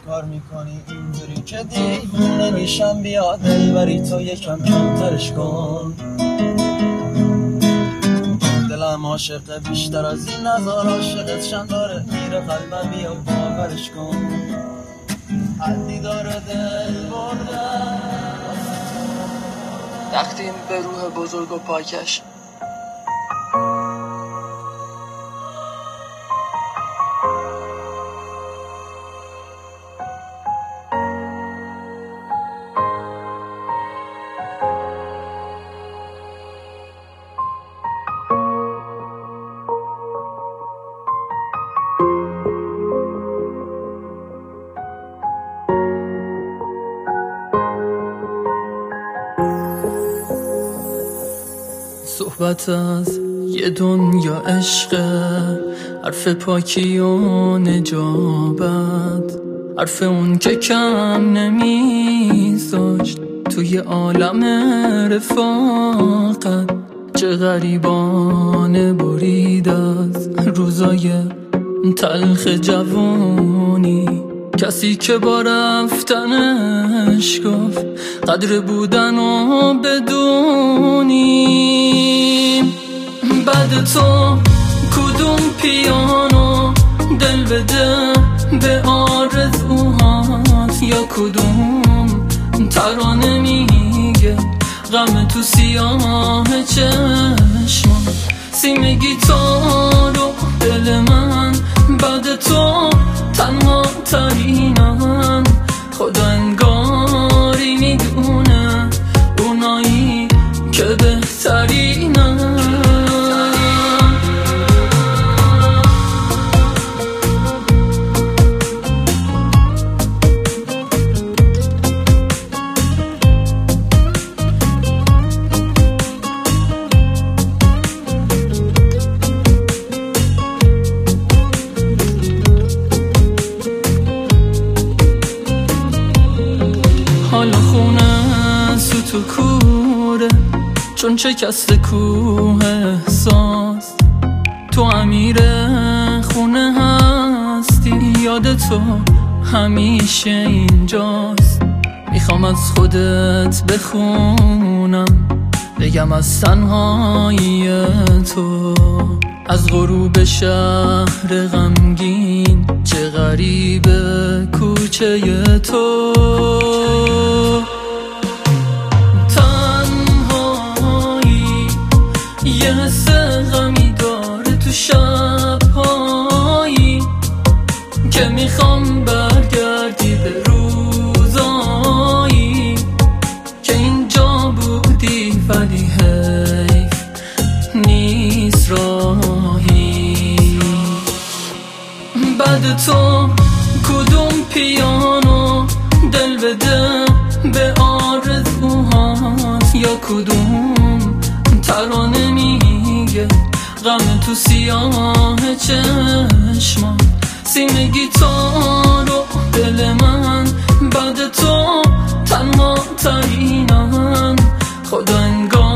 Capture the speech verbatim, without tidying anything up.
چیکار میکنی اینجوری که دیوونه میشم؟ بیا دلبری تو یکم کمترش کن. دلم عاشقه بیشتر از این نزار، عاشقت شن داره میره قلبم، بیا باورش کن. حدی داره دل بردن تقدیم به روح بزرگ و پاکش. صحبت از یه دنیا عشقه، حرف پاکی و نجابت، حرف اون که کم نمیذاشت توی عالم رفاقت. چه غریبانه برید از روزای تلخ جوانی، کسی که با رفتنش گفت قدر بودن و بدونیم. بعد تو کدوم پیانو دل بده به آرزوهات، یا کدوم ترانه میگه غم تو سیاه چشمان. سیم گیتارو دل من بعد تو تنها ترینم، خدا انگاری میدونه اونایی که بهترینم. حال خونه سوت و کوره چون شکست کوه احساس. تو امیر خونه هستی، یاد تو همیشه اینجاست. میخوام از خودت بخونم، بگم از تنهایی تو، از غروب شهر غمگین چه غریبه کوچه تو. تنهایی یه حس غمی داره تو شبهایی که میخوام برگردی به روزایی که اینجا بودی، ولی حیف نیست راهی. بعد تو کدوم پیانو دل بده به آرزوهات، یا کدوم ترانه میگه غم تو سیاه چشمان. سیم گیتارو دل من بعد تو تنها ترینم، خدا انگار